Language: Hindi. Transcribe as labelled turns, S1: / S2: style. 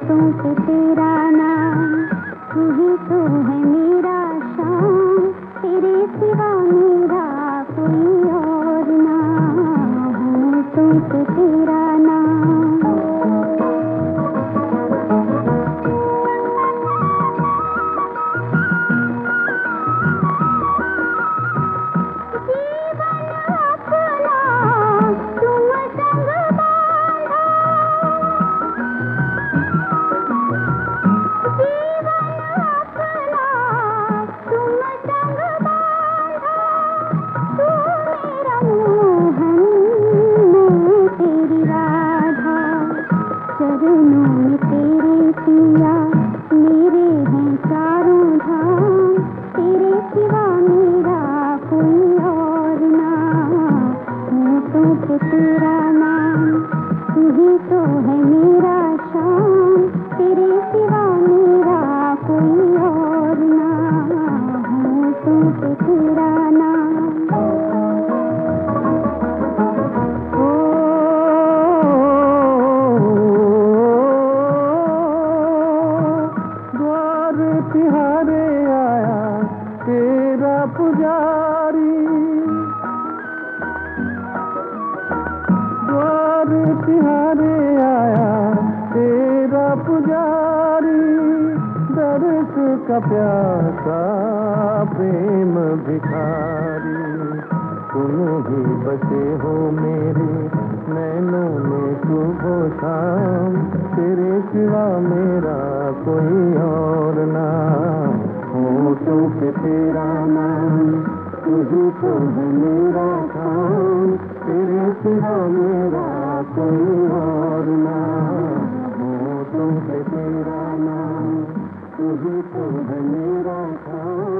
S1: होठों पे तेरा नाम, तू ही तो है मेरा शाम, तेरे सिवा मेरा कोई और ना, होठों पे तेरा नाम। चरणों में तेरे पिया मेरे हैं चारों धाम, तेरे सिवा मेरा कोई और ना, होठों पे तेरा नाम, तू ही तो है मेरा शाम, तेरे सिवा मेरा कोई और ना, होठों पे तेरा नाम।
S2: तिहारे आया तेरा पुजारी, द्वार तिहारे आया तेरा पुजारी, दर्द का प्यासा प्रेम भिखारी, तुम ही बसे हो मेरे नैनों में सुबह शाम, तेरे सिवा मेरा कोई और ना, होठों पे तेरा नाम, तू ही तो है मेरा काम, तेरे सिवा मेरा कोई और ना, होठों पे तेरा नाम, तू ही तो है मेरा काम।